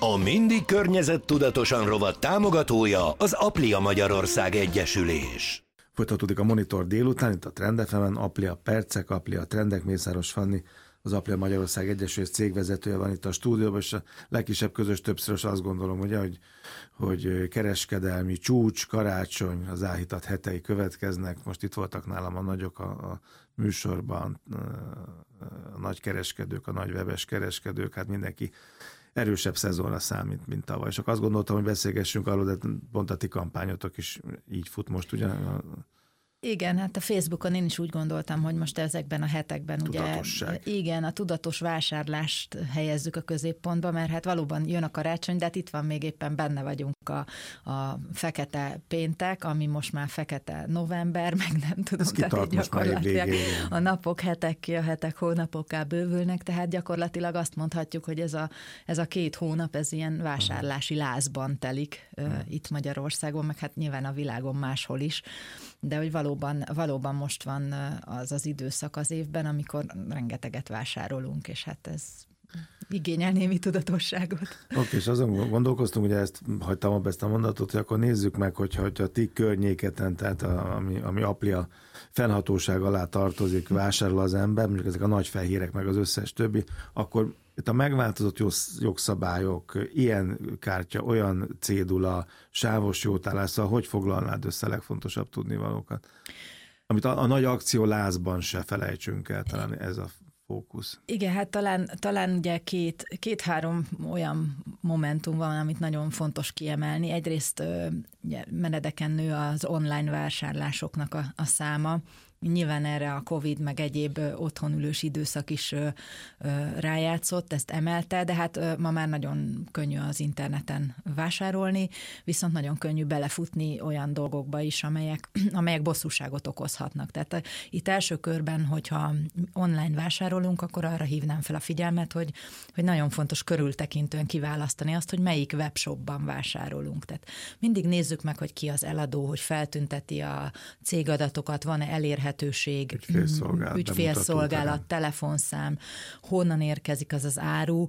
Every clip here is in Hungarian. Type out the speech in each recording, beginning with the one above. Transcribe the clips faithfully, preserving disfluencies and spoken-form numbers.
A Mindig környezettudatosan rovat támogatója az Aplia Magyarország Egyesülés. Folytatódik a Monitor délután, itt a Trend ef emen, Aplia Percek, Aplia Trendek, Mészáros Fanni, az Aplia Magyarország Egyesülés cégvezetője van itt a stúdióban, és a legkisebb közös többszörös azt gondolom, ugye, hogy, hogy kereskedelmi csúcs, karácsony, az áhítat hetei következnek. Most itt voltak nálam a nagyok a, a műsorban, a nagy kereskedők, a nagy webes kereskedők, hát mindenki erősebb szezonra számít, mint tavaly. És azt gondoltam, hogy beszélgessünk arról, de pont a ti kampányotok is így fut most, ugye? Igen, hát a Facebookon én is úgy gondoltam, hogy most ezekben a hetekben ugye, igen, a tudatos vásárlást helyezzük a középpontba, mert hát valóban jön a karácsony, de hát itt van még éppen benne vagyunk a, a fekete péntek, ami most már fekete november, meg nem tudom, tehát gyakorlatilag a napok, hetek, a hetek hónapokká bővülnek, tehát gyakorlatilag azt mondhatjuk, hogy ez a, ez a két hónap, ez ilyen vásárlási lázban telik uh, itt Magyarországon, meg hát nyilván a világon máshol is, de hogy valóban, valóban most van az az időszak az évben, amikor rengeteget vásárolunk, és hát ez igényel némi tudatosságot. Oké, okay, és azon gondolkoztunk, ugye ezt hagytam abba ezt a mondatot, hogy akkor nézzük meg, hogyha, hogyha a ti környéketen, tehát a, ami, ami Aplia fennhatóság alá tartozik, vásárol az ember, mondjuk ezek a nagy fehérek, meg az összes többi, akkor itt a megváltozott jogszabályok, ilyen kártya, olyan cédula, sávos jótállás, szóval hogy foglalnád össze a legfontosabb tudnivalókat? Amit a, a nagy akció lázban se felejtsünk el, talán ez a fókusz. Igen, hát talán, talán ugye két, két-három olyan momentum van, amit nagyon fontos kiemelni. Egyrészt ugye, menedeken nő az online vásárlásoknak a, a száma. Nyilván erre a Covid meg egyéb otthonülős időszak is rájátszott, ezt emelte, de hát ma már nagyon könnyű az interneten vásárolni, viszont nagyon könnyű belefutni olyan dolgokba is, amelyek, amelyek bosszúságot okozhatnak. Tehát itt első körben, hogyha online vásárolunk, akkor arra hívnám fel a figyelmet, hogy, hogy nagyon fontos körültekintően kiválasztani azt, hogy melyik webshopban vásárolunk. Tehát mindig nézzük meg, hogy ki az eladó, hogy feltünteti a cégadatokat, van-e elérhető ügyfélszolgálat, ügyfélszolgálat telefonszám, honnan érkezik az az áru,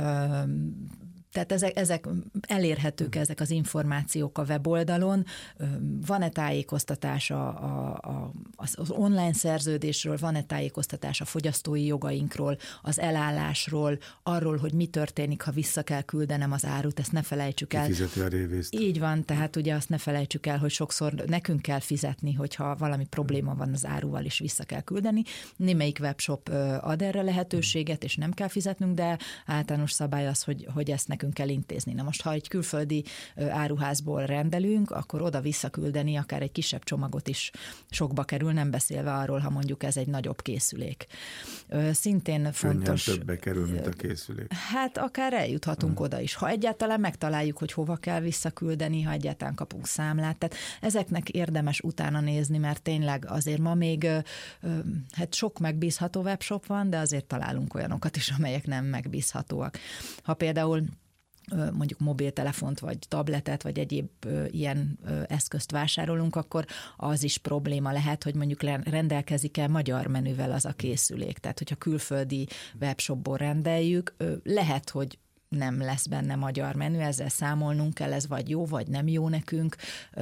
tehát ezek, ezek elérhetők, ezek az információk a weboldalon, van-e tájékoztatás a, a, a, az online szerződésről, van-e tájékoztatás a fogyasztói jogainkról, az elállásról, arról, hogy mi történik, ha vissza kell küldenem az árut, ezt ne felejtsük el. Fizeti a révészt. Így van, tehát ugye azt ne felejtsük el, hogy sokszor nekünk kell fizetni, hogyha valami probléma van az áruval, és vissza kell küldeni. Némelyik webshop ad erre lehetőséget, és nem kell fizetnünk, de általános szabály az, hogy, hogy ezt nekünk kell intézni. Na most, ha egy külföldi áruházból rendelünk, akkor oda visszaküldeni akár egy kisebb csomagot is sokba kerül, nem beszélve arról, ha mondjuk ez egy nagyobb készülék. Szintén fontos... Könnyen többbe kerül, mint a készülék. Hát akár eljuthatunk hmm. oda is. Ha egyáltalán megtaláljuk, hogy hova kell visszaküldeni, ha egyáltalán kapunk számlát. Tehát ezeknek érdemes utána nézni, mert tényleg azért ma még hát sok megbízható webshop van, de azért találunk olyanokat is, amelyek nem megbízhatóak. Ha például mondjuk mobiltelefont, vagy tabletet, vagy egyéb ilyen eszközt vásárolunk, akkor az is probléma lehet, hogy mondjuk rendelkezik-e magyar menüvel az a készülék. Tehát, hogyha külföldi webshopból rendeljük, lehet, hogy nem lesz benne magyar menü, ezzel számolnunk kell, ez vagy jó, vagy nem jó nekünk,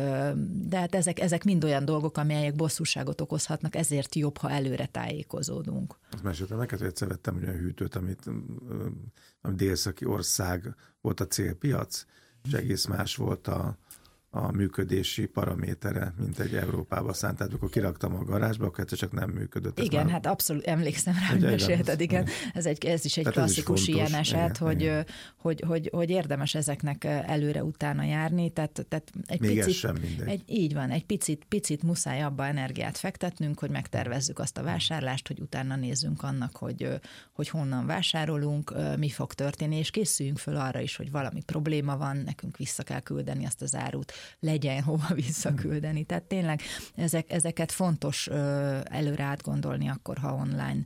de hát ezek, ezek mind olyan dolgok, amelyek bosszúságot okozhatnak, ezért jobb, ha előre tájékozódunk. Azt meséltem neked, hogy egyszer vettem olyan hűtőt, amit, amit délszaki ország volt a célpiac, és egész más volt a, a működési paramétere, mint egy Európába szánt. Tehát amikor kiraktam a garázsba, akkor csak nem működött. Ez igen, hát abszolút emlékszem rá, hogy mesélted, igen. Ez, egy, ez is egy tehát klasszikus is ilyen eset, igen, hogy, igen. Hogy, hogy, hogy érdemes ezeknek előre utána járni. Tehát, tehát egy még picit, ez sem mindegy. Egy, így van, egy picit, picit muszáj abba energiát fektetnünk, hogy megtervezzük azt a vásárlást, hogy utána nézzünk annak, hogy, hogy honnan vásárolunk, mi fog történni, és készüljünk föl arra is, hogy valami probléma van, nekünk vissza kell küldeni azt az árut, legyen hova visszaküldeni. Tehát tényleg ezek, ezeket fontos előre átgondolni akkor, ha online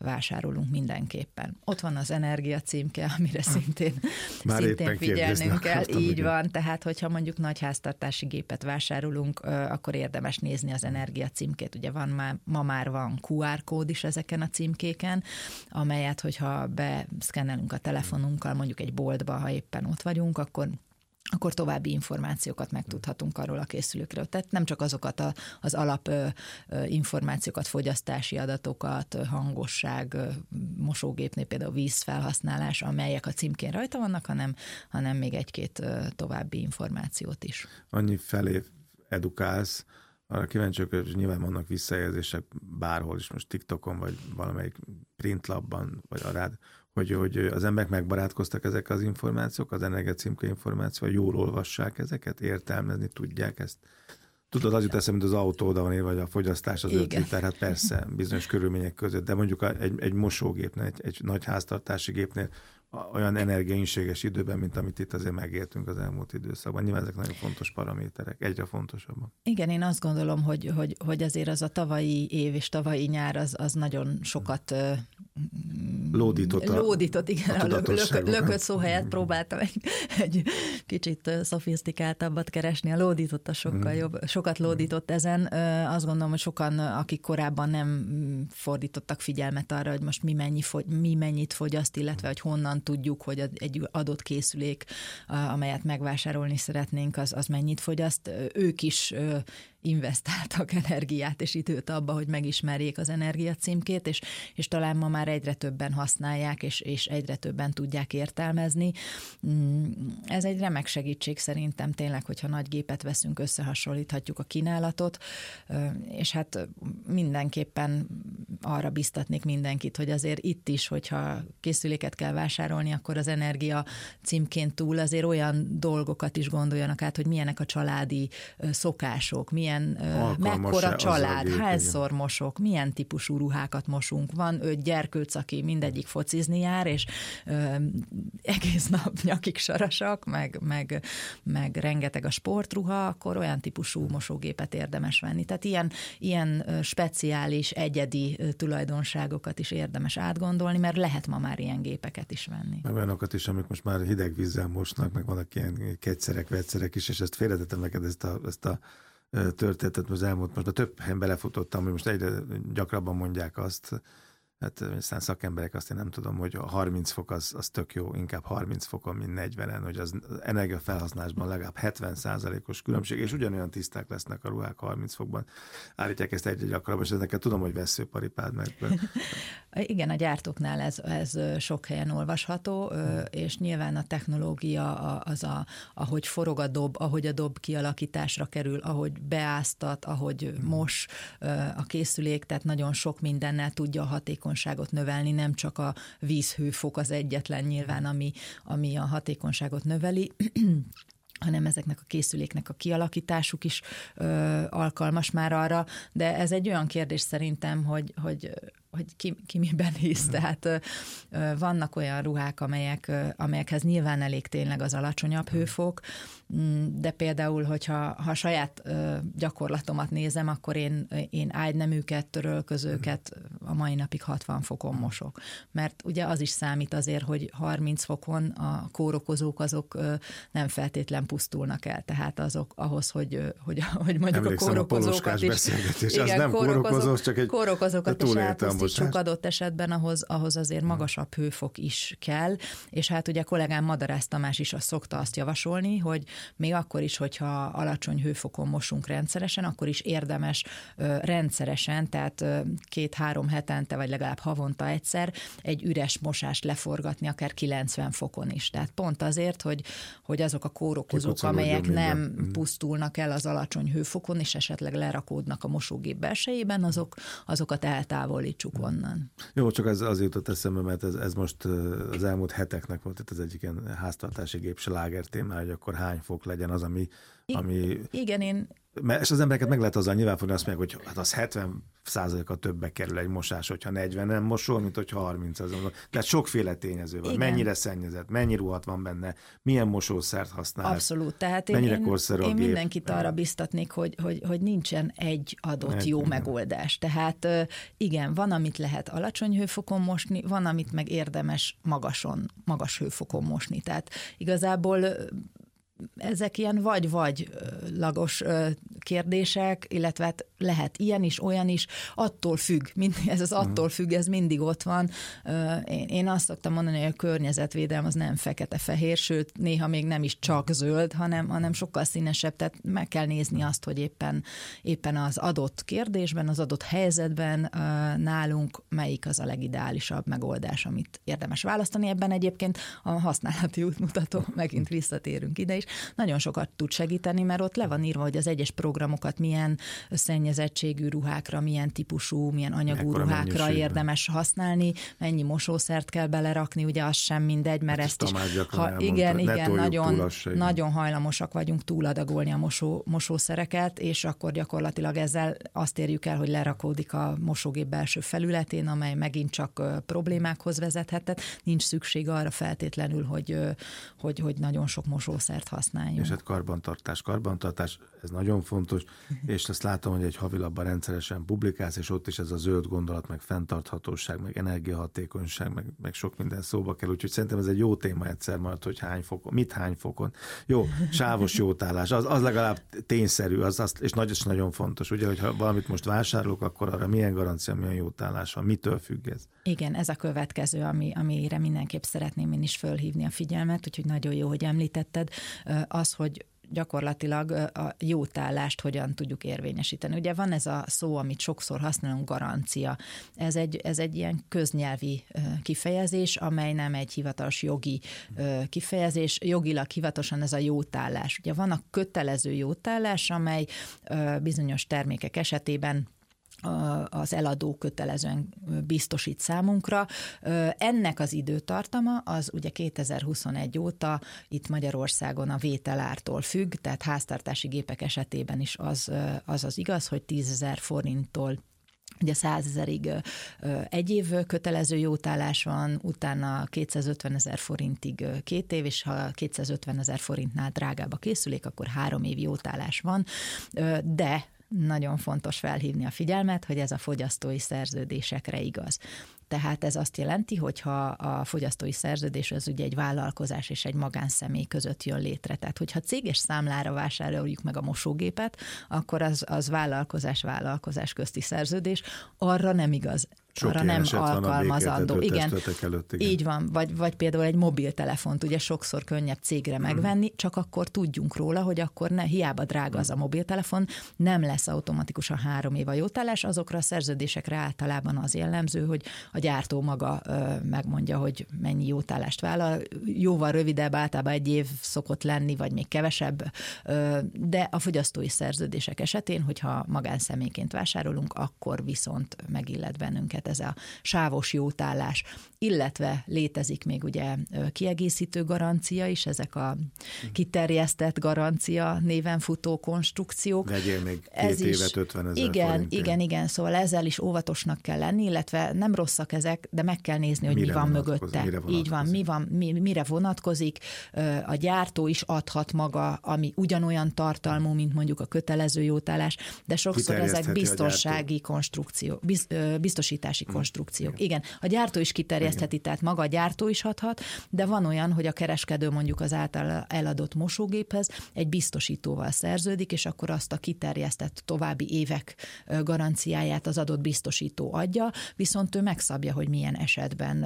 vásárolunk mindenképpen. Ott van az energia címke, amire szintén, szintén figyelnünk kell. Így ugye. Van, tehát hogyha mondjuk nagy háztartási gépet vásárolunk, akkor érdemes nézni az energia címkét. Ugye van már, ma már van kú er kód is ezeken a címkéken, amelyet, hogyha beszkennelünk a telefonunkkal, mondjuk egy boltba, ha éppen ott vagyunk, akkor akkor további információkat megtudhatunk arról a készülékről. Tehát nem csak azokat a, az alap ö, ö, információkat, fogyasztási adatokat, hangosság, ö, mosógépnél például vízfelhasználás, amelyek a címkén rajta vannak, hanem, hanem még egy-két ö, további információt is. Annyi felé edukálsz, arra kíváncsiak, hogy nyilván vannak visszajelzések bárhol is, most TikTokon, vagy valamelyik printlapban, vagy a rád, hogy, hogy az emberek megbarátkoztak ezek az információk, az energiacímke információ, jól olvassák ezeket, értelmezni tudják ezt. Tudod, az jut eszembe, mint az autó oda van írva, vagy a fogyasztás az öt liter, hát persze, bizonyos körülmények között, de mondjuk egy, egy mosógépnél, egy, egy nagy háztartási gépnél olyan energiainséges időben, mint amit itt azért megéltünk az elmúlt időszakban. Nyilván ezek nagyon fontos paraméterek, egyre fontosabbak. Igen, én azt gondolom, hogy, hogy, hogy azért az a tavalyi év és tavalyi nyár az, az nagyon sokat lódított, a, lódított igen, a, a lökött, lökött szó helyett próbáltam egy, egy kicsit szofisztikáltabbat keresni. A lódított a sokkal jobb, sokat lódított ezen. Azt gondolom, hogy sokan, akik korábban nem fordítottak figyelmet arra, hogy most mi, mennyi, mi mennyit fogyaszt, illetve hogy honnan tudjuk, hogy egy adott készülék, amelyet megvásárolni szeretnénk, az, az mennyit fogyaszt. Ők is investáltak energiát és időt abba, hogy megismerjék az energiacímkét, és, és talán ma már egyre többen használják, és, és egyre többen tudják értelmezni. Ez egy remek segítség szerintem tényleg, hogyha nagy gépet veszünk, összehasonlíthatjuk a kínálatot, és hát mindenképpen arra biztatnék mindenkit, hogy azért itt is, hogyha készüléket kell vásárolni, akkor az energia címkén túl azért olyan dolgokat is gondoljanak át, hogy milyenek a családi szokások, milyen mekkora család, gép, hányszor igen. mosok, milyen típusú ruhákat mosunk. Van öt gyerkőc, aki mindegyik focizni jár, és ö, egész nap nyakig sarasak, meg, meg, meg rengeteg a sportruha, akkor olyan típusú mosógépet érdemes venni. Tehát ilyen, ilyen speciális, egyedi tulajdonságokat is érdemes átgondolni, mert lehet ma már ilyen gépeket is venni. Meg olyanokat is, amik most már hideg vízzel mosnak, meg vannak ilyen kegyszerek, vegyszerek is, és ezt félretettem neked ezt a, ezt a történetet az elmúlt, most a több helyen belefutottam, hogy most egyre gyakrabban mondják azt, hát aztán szakemberek azt én nem tudom, hogy a harminc fok az, az tök jó, inkább harminc fokon, mint negyvenen, hogy az energiafelhasználásban legalább hetven százalékos különbség, és ugyanolyan tiszták lesznek a ruhák harminc fokban. Állítják ezt egyre gyakrabban, és ezeket tudom, hogy veszőparipád meg. Igen, a gyártóknál ez, ez sok helyen olvasható, és nyilván a technológia az, a, ahogy forog a dob, ahogy a dob kialakításra kerül, ahogy beáztat, ahogy mos a készülék, tehát nagyon sok mindennel tudja a hatékonyságot növelni, nem csak a vízhőfok az egyetlen nyilván, ami, ami a hatékonyságot növeli, hanem ezeknek a készüléknek a kialakításuk is ö, alkalmas már arra, de ez egy olyan kérdés szerintem, hogy, hogy hogy ki, ki miben hisz. Tehát ö, vannak olyan ruhák, amelyek, ö, amelyekhez nyilván elég tényleg az alacsonyabb hőfok, de például, hogyha ha saját ö, gyakorlatomat nézem, akkor én, én ágyneműket, törölközőket a mai napig hatvan fokon mosok. Mert ugye az is számít azért, hogy harminc fokon a kórokozók azok ö, nem feltétlen pusztulnak el. Tehát azok ahhoz, hogy, hogy, hogy mondjuk Emlékszem, a kórokozókat a is... Igen, az nem kórokozó, csak egy... Kórokozókat is elpusztítsuk adott esetben, ahhoz, ahhoz azért magasabb hőfok is kell, és hát ugye a kollégám Madarász Tamás is azt szokta azt javasolni, hogy még akkor is, hogyha alacsony hőfokon mosunk rendszeresen, akkor is érdemes ö, rendszeresen, tehát ö, két-három hetente, vagy legalább havonta egyszer egy üres mosást leforgatni, akár kilencven fokon is. Tehát pont azért, hogy, hogy azok a kórokozók, amelyek nem minden. pusztulnak el az alacsony hőfokon, és esetleg lerakódnak a mosógép belsejében, azok, azokat eltávolítsuk onnan. Jó, csak ez azért jutott eszembe, mert ez, ez most az elmúlt heteknek volt itt az egyik ilyen háztartási gép sláger témája, hogy akkor hány fok legyen az, ami... ami... Igen, én, és az embereket meg lehet azzal nyilvánfogni, azt mondják, hogy hát az hetven százaléka többbe kerül egy mosás, hogyha negyven nem mosol, mint hogyha harminc. Tehát sokféle tényező van. Igen. Mennyire szennyezett, mennyi ruhat van benne, milyen mosószert használ. Abszolút. Tehát én, mennyire én, korszerű a én gép. mindenkit arra biztatnék, hogy, hogy, hogy nincsen egy adott Egy, jó igen. megoldás. Tehát igen, van, amit lehet alacsony hőfokon mosni, van, amit meg érdemes magason, magas hőfokon mosni. Tehát igazából ezek ilyen vagy-vagy lagos kérdések, illetve hát lehet ilyen is, olyan is, attól függ, mind, ez az attól függ, ez mindig ott van. Én, én azt szoktam mondani, hogy a környezetvédelem az nem fekete-fehér, sőt, néha még nem is csak zöld, hanem, hanem sokkal színesebb, tehát meg kell nézni azt, hogy éppen, éppen az adott kérdésben, az adott helyzetben nálunk melyik az a legideálisabb megoldás, amit érdemes választani. Ebben egyébként a használati útmutató, megint visszatérünk ide is, nagyon sokat tud segíteni, mert ott le van írva, hogy az egyes programokat milyen szennyezettségű ruhákra, milyen típusú, milyen anyagú Mekkora ruhákra mennyiségben érdemes használni, mennyi mosószert kell belerakni, ugye az sem mindegy, mert hát ezt is, ha, ha, igen, igen, nagyon, nagyon hajlamosak vagyunk túladagolni a mosó, mosószereket, és akkor gyakorlatilag ezzel azt érjük el, hogy lerakódik a mosógép belső felületén, amely megint csak problémákhoz vezethet, tehát nincs szükség arra feltétlenül, hogy, hogy, hogy nagyon sok mosószert használjunk. És hát karbantartás, karbantartás, ez nagyon fontos, és azt látom, hogy egy havilapban rendszeresen publikálsz, és ott is ez a zöld gondolat, meg fenntarthatóság, meg energiahatékonyság, meg, meg sok minden szóba kell, úgyhogy szerintem ez egy jó téma egyszer majd, hogy hány fokon, mit hány fokon. Jó, sávos jótállás, az, az legalább tényszerű, az, az, és nagy, és nagyon fontos, ugye, hogyha valamit most vásárolok, akkor arra milyen garancia, milyen jótállás van, mitől függ ez? Igen, ez a következő, ami, amire mindenképp szeretném én is fölhívni a figyelmet, úgyhogy nagyon jó, hogy említetted, az, hogy gyakorlatilag a jótállást hogyan tudjuk érvényesíteni. Ugye van ez a szó, amit sokszor használunk, garancia. Ez egy, ez egy ilyen köznyelvi kifejezés, amely nem egy hivatalos jogi kifejezés. Jogilag hivatalosan ez a jótállás. Ugye van a kötelező jótállás, amely bizonyos termékek esetében az eladó kötelezően biztosít számunkra. Ennek az időtartama az ugye kétezer-huszonegy óta itt Magyarországon a vételártól függ, tehát háztartási gépek esetében is az az, az igaz, hogy tízezer forinttól ugye százezerig egy év kötelező jótállás van, utána kétszázötvenezer forintig két év, és ha kétszázötvenezer forintnál drágább a készülék, akkor három év jótállás van, de nagyon fontos felhívni a figyelmet, hogy ez a fogyasztói szerződésekre igaz. Tehát ez azt jelenti, hogy ha a fogyasztói szerződés az ugye egy vállalkozás és egy magánszemély között jön létre. Tehát, hogyha céges számlára vásároljuk meg a mosógépet, akkor az, az vállalkozás-vállalkozás közti szerződés, arra nem igaz. Sok arra nem alkalmazandó. Igen, előtt, igen, így van. Vagy, vagy például egy mobiltelefont ugye sokszor könnyebb cégre hmm. megvenni, csak akkor tudjunk róla, hogy akkor ne, hiába drága az a mobiltelefon, nem lesz automatikusan három év a jótállás, azokra a szerződésekre általában az jellemző, hogy a gyártó maga ö, megmondja, hogy mennyi jótállást vállal. Jóval rövidebb, általában egy év szokott lenni, vagy még kevesebb, ö, de a fogyasztói szerződések esetén, hogyha magánszemélyként vásárolunk, akkor viszont megillet bennünket ez a sávos jótállás, illetve létezik még ugye kiegészítő garancia is, ezek a kiterjesztett garancia néven futó konstrukciók. Vegyél még két ez évet ötvenezer igen, forintért. Igen, igen, szóval ezzel is óvatosnak kell lenni, illetve nem rosszak ezek, de meg kell nézni, hogy mire mi van mögötte. Így van, mi van, mi, mire vonatkozik. A gyártó is adhat maga, ami ugyanolyan tartalmú, mint mondjuk a kötelező jótállás, de sokszor ezek biztonsági konstrukció, biz, biztosítási konstrukciók. Igen. Igen, a gyártó is kiterjesztheti, igen. Tehát maga a gyártó is adhat, de van olyan, hogy a kereskedő mondjuk az által eladott mosógéphez egy biztosítóval szerződik, és akkor azt a kiterjesztett további évek garanciáját az adott biztosító adja, viszont ő megszabja, hogy milyen esetben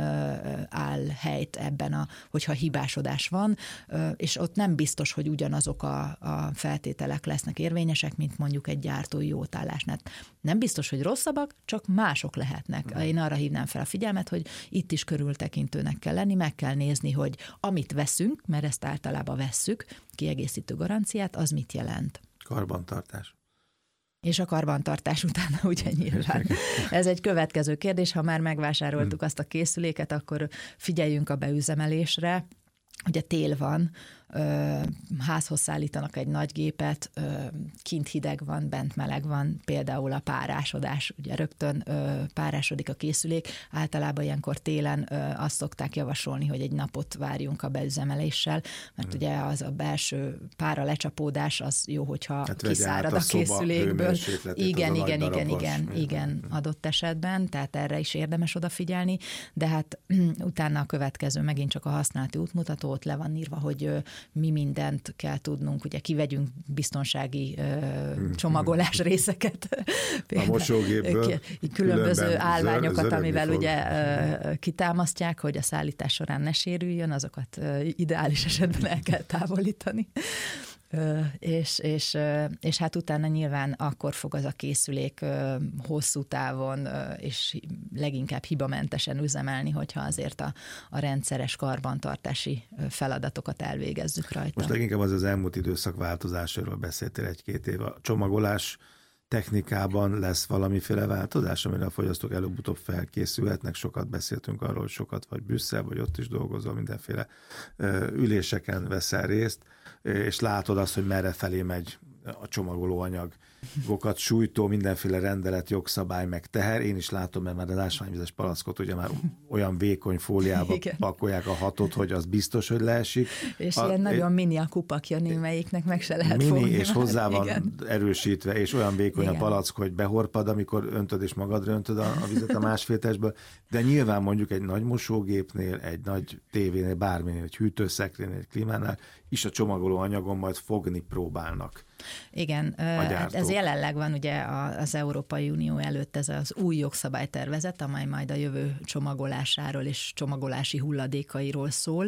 áll helyt ebben, a, hogyha hibásodás van, és ott nem biztos, hogy ugyanazok a, a feltételek lesznek érvényesek, mint mondjuk egy gyártói jótállásnál. Nem biztos, hogy rosszabbak, csak mások lehetnek. Én arra hívnám fel a figyelmet, hogy itt is körültekintőnek kell lenni, meg kell nézni, hogy amit veszünk, mert ezt általában vesszük, kiegészítő garanciát, az mit jelent. Karbantartás. És a karbantartás utána ugye nyilván. Ez egy következő kérdés, ha már megvásároltuk azt a készüléket, akkor figyeljünk a beüzemelésre. Ugye tél van, házhoz szállítanak egy nagy gépet, kint hideg van, bent meleg van, például a párásodás, ugye rögtön párásodik a készülék, általában ilyenkor télen azt szokták javasolni, hogy egy napot várjunk a beüzemeléssel, mert hmm. ugye az a belső pára lecsapódás az jó, hogyha hát kiszárad a, a készülékből. Igen, igen, igen, igen, igen, adott esetben, tehát erre is érdemes odafigyelni, de hát utána a következő megint csak a használati útmutató, ott le van írva, hogy mi mindent kell tudnunk, ugye kivegyünk biztonsági csomagolás részeket. A mosógépből. Különböző állványokat, amivel ugye kitámasztják, hogy a szállítás során ne sérüljön, azokat ideális esetben el kell távolítani. És, és, és hát utána nyilván akkor fog az a készülék hosszú távon és leginkább hibamentesen üzemelni, hogyha azért a, a rendszeres karbantartási feladatokat elvégezzük rajta. Most leginkább az az elmúlt időszak változásról beszéltél egy-két év. A csomagolás technikában lesz valamiféle változás, amire a fogyasztók előbb-utóbb felkészülhetnek. Sokat beszéltünk arról, hogy sokat vagy Brüsszel, vagy ott is dolgozol, mindenféle üléseken veszel részt, és látod azt, hogy merre felé megy a csomagolóanyag. Gokat sújtó, mindenféle rendelet, jogszabály, meg teher. Én is látom, mert már az ásványvizes palackot ugye már olyan vékony fóliába igen. pakolják a hatot, hogy az biztos, hogy leesik. És a, ilyen nagyon mini a kupakja némelyiknek, meg se lehet mini, fogni. és hozzá van igen. erősítve, és olyan vékony igen. a palack, hogy behorpad, amikor öntöd és magadra öntöd a, a vizet a másfél testből. De nyilván mondjuk egy nagy mosógépnél, egy nagy tévénél, bárminél, egy hűtőszekrénynél, egy klímánál is a csomagoló anyagon majd fogni próbálnak. Igen, ez jelenleg van ugye az Európai Unió előtt ez az új jogszabálytervezet, amely majd a jövő csomagolásáról és csomagolási hulladékairól szól,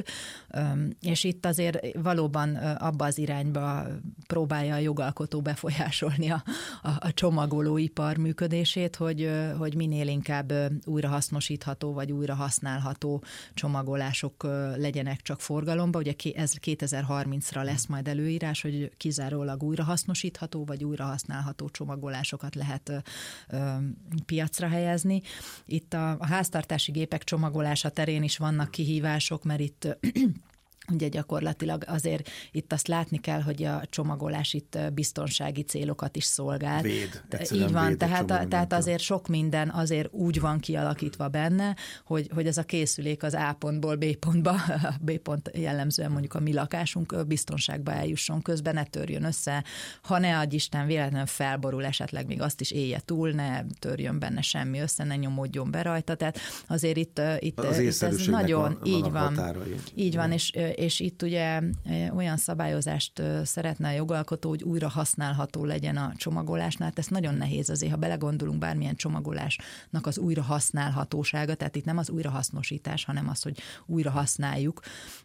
és itt azért valóban abba az irányba próbálja a jogalkotó befolyásolni a, a, a csomagolóipar működését, hogy, hogy minél inkább újrahasznosítható vagy újra használható csomagolások legyenek csak forgalomba. Ugye ez kétezer-harmincra lesz majd előírás, hogy kizárólag újra hasznosítható vagy újra használható csomagolásokat lehet ö, ö, piacra helyezni. Itt a, a háztartási gépek csomagolása terén is vannak kihívások, mert itt ugye gyakorlatilag azért itt azt látni kell, hogy a csomagolás itt biztonsági célokat is szolgál. Véd. Így van, véd tehát, tehát azért sok minden azért úgy van kialakítva benne, hogy, hogy ez a készülék az A pontból B pontba, a B pont jellemzően mondjuk a mi lakásunk biztonságba eljusson, közben ne törjön össze, ha ne adj Isten véletlenül felborul, esetleg még azt is élje túl, ne törjön benne semmi össze, ne nyomódjon be rajta, tehát azért itt, itt, az itt ez nagyon, van, így van, határai. így van, és és itt ugye olyan szabályozást szeretne a jogalkotó, hogy újra használható legyen a csomagolásnál. Ez nagyon nehéz azért, ha belegondolunk bármilyen csomagolásnak az újra használhatósága, tehát itt nem az újrahasznosítás, hanem az, hogy újra használjuk.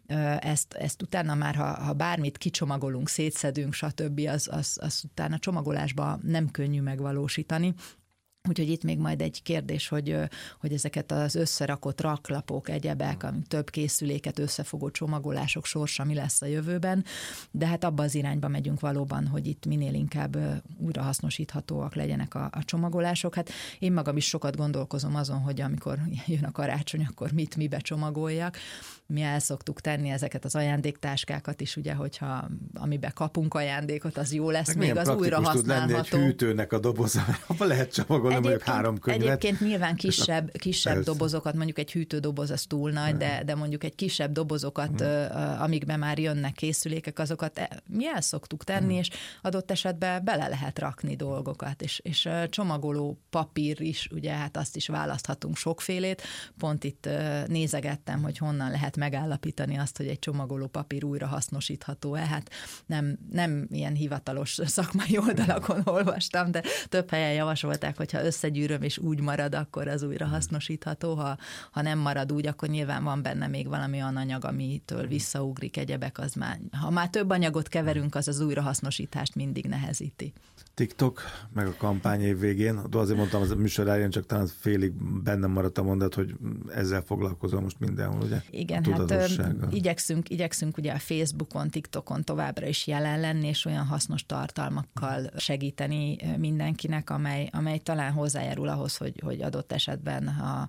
Ezt, ezt utána már, ha, ha bármit kicsomagolunk, szétszedünk, stb., az, az, az utána csomagolásban nem könnyű megvalósítani. Úgyhogy itt még majd egy kérdés, hogy, hogy ezeket az összerakott raklapok, egyebek, amik több készüléket összefogó csomagolások sorsa mi lesz a jövőben, de hát abba az irányba megyünk valóban, hogy itt minél inkább újrahasznosíthatóak legyenek a, a csomagolások. Hát én magam is sokat gondolkozom azon, hogy amikor jön a karácsony, akkor mit mibe csomagoljak. Mi el szoktuk tenni ezeket az ajándéktáskákat is, ugye, hogyha amiben kapunk ajándékot, az jó lesz, még az újra használható. Tud lenni egy hűtőnek a doboza, abban lehet csomagolni mondjuk három könyvet. Egyébként nyilván kisebb, kisebb dobozokat, mondjuk egy hűtődoboz az túl nagy, de, de mondjuk egy kisebb dobozokat, hmm. amikben már jönnek készülékek, azokat mi el szoktuk tenni, hmm. és adott esetben bele lehet rakni dolgokat, és, és csomagoló papír is, ugye, hát azt is választhatunk sokfélét. Pont itt nézegettem, hogy honnan lehet megállapítani azt, hogy egy csomagoló papír újra hasznosítható-e. Hát nem, nem ilyen hivatalos szakmai oldalakon olvastam, de több helyen javasolták, hogyha összegyűröm és úgy marad, akkor az újra hasznosítható. Ha, ha nem marad úgy, akkor nyilván van benne még valami olyan anyag, amitől visszaugrik, egyebek, az már, ha már több anyagot keverünk, az az újrahasznosítást mindig nehezíti. TikTok, meg a kampányév végén, de azért mondtam, az a műsor elején csak talán félig bennem maradt a mondat, hogy ezzel foglalkozol most mindenhol, ugye? Igen, hát igyekszünk, igyekszünk ugye a Facebookon, TikTokon továbbra is jelen lenni, és olyan hasznos tartalmakkal segíteni mindenkinek, amely, amely talán hozzájárul ahhoz, hogy, hogy adott esetben, ha,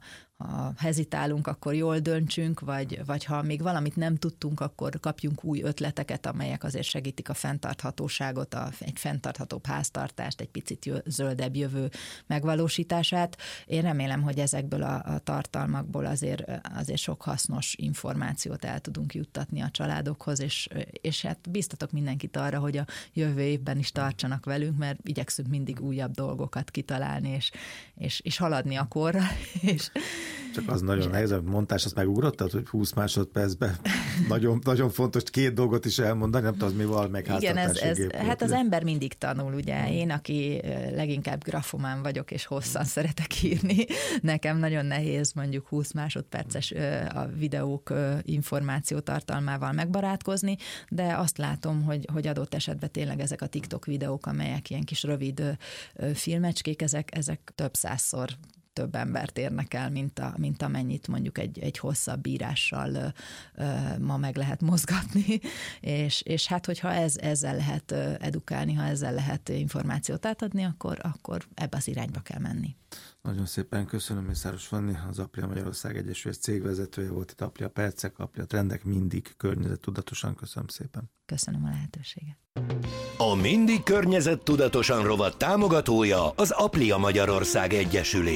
ha hezitálunk, akkor jól döntsünk, vagy, vagy ha még valamit nem tudtunk, akkor kapjunk új ötleteket, amelyek azért segítik a fenntarthatóságot, a, egy fenntarthatóbb háztartást, egy picit jö, zöldebb jövő megvalósítását. Én remélem, hogy ezekből a, a tartalmakból azért, azért sok hasznos információt el tudunk juttatni a családokhoz, és, és hát biztatok mindenkit arra, hogy a jövő évben is tartsanak velünk, mert igyekszünk mindig újabb dolgokat kitalálni, és, és, és haladni a korral. És, Csak az nagyon nehéz, a montás, azt megugrottad, hogy húsz másodpercben nagyon, nagyon fontos két dolgot is elmondani, nem tudom, az mi val meg háztartási ez, ez, gépkocsi. hát az ember mindig tanul, ugye. Én, aki leginkább grafomán vagyok, és hosszan szeretek írni, nekem nagyon nehéz mondjuk húsz másodperces a videók információ tartalmával megbarátkozni, de azt látom, hogy, hogy adott esetben tényleg ezek a TikTok videók, amelyek ilyen kis rövid filmecskék, ezek, ezek több százszor több embert érnek el, mint, a, mint amennyit mondjuk egy, egy hosszabb írással ö, ö, ma meg lehet mozgatni, és, és hát hogyha ez, ezzel lehet edukálni, ha ezzel lehet információt átadni, akkor, akkor ebbe az irányba kell menni. Nagyon szépen köszönöm, Mészáros Fanni, az Aplia Magyarország Egyesület cégvezetője volt itt. Aplia Percek, Aplia Trendek, mindig környezettudatosan. Köszönöm szépen. Köszönöm a lehetőséget. A Mindig környezettudatosan rovat támogatója az Aplia Magyarország Egyesület.